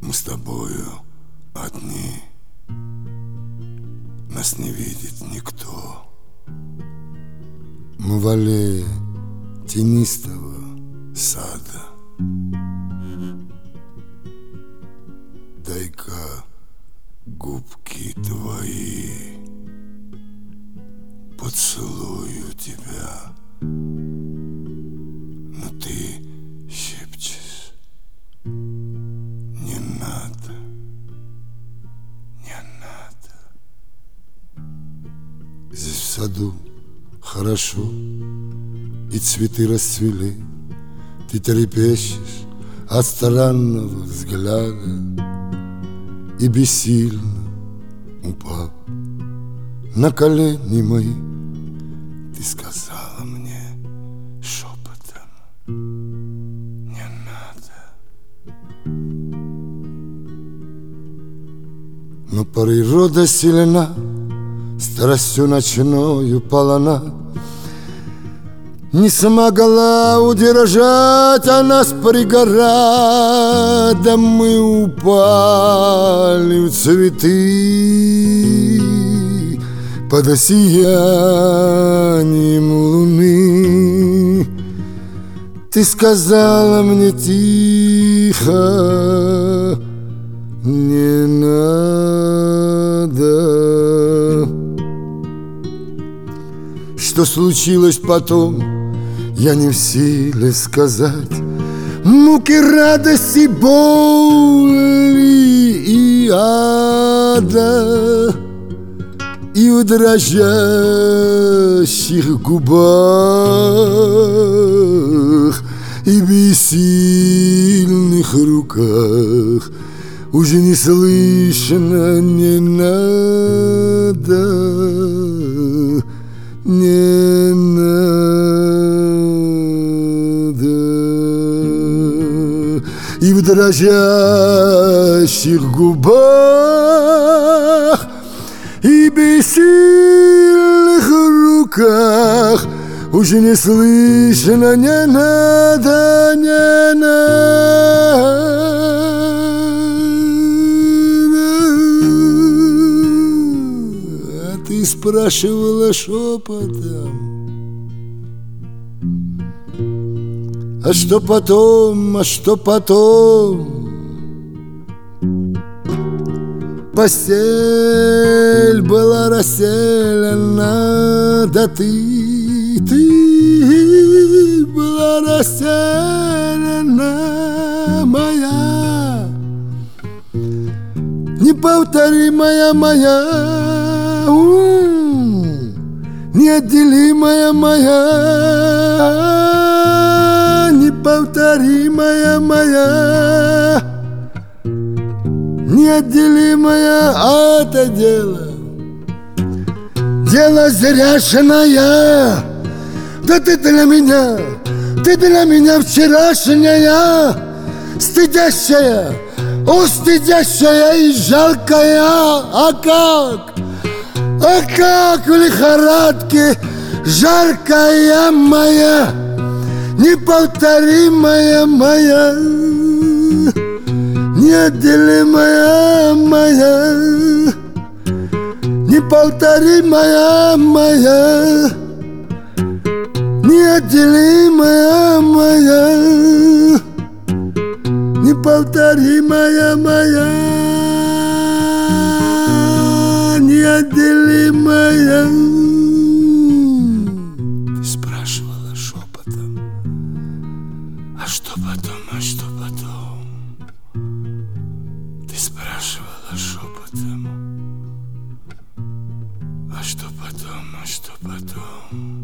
Мы с тобою одни, нас не видит никто. Мы в аллее тенистого сада. Дай-ка губки твои, поцелую тебя, но ты шепчешь: не надо, не надо. Здесь в саду хорошо, и цветы расцвели. Ты трепещешь от странного взгляда и бессильно упав на колени мои, ты сказала мне шепотом: не надо. Но природа сильна, страстью ночною полна, не смогла удержать она с пригорада. Мы упали в цветы под сиянием луны. Ты сказала мне тихо: не надо. Что случилось потом, я не в силе сказать. Муки, радости, боли и ада, и в дрожащих губах и бессильных руках уже не слышно: не надо, не надо. И в дрожащих губах и бессильных руках уже не слышно: не надо, не надо. А ты спрашивала шепотом: а что потом, а что потом? Постель была расстелена, да ты была расстелена, моя неповторимая, моя неотделимая, моя неповторимая, моя неотделимая. А это дело зряшное. Да ты для меня вчерашняя, стыдящая, стыдящая и жалкая. А как в лихорадке жаркая, моя неповторимая, моя неотделимая, моя неповторимая, моя неотделимая, моя неповторимая, моя неотделимая. Ты спрашивала шепотом: а что потом, а что потом? Ты спрашивала шепотом: а что потом, а что потом?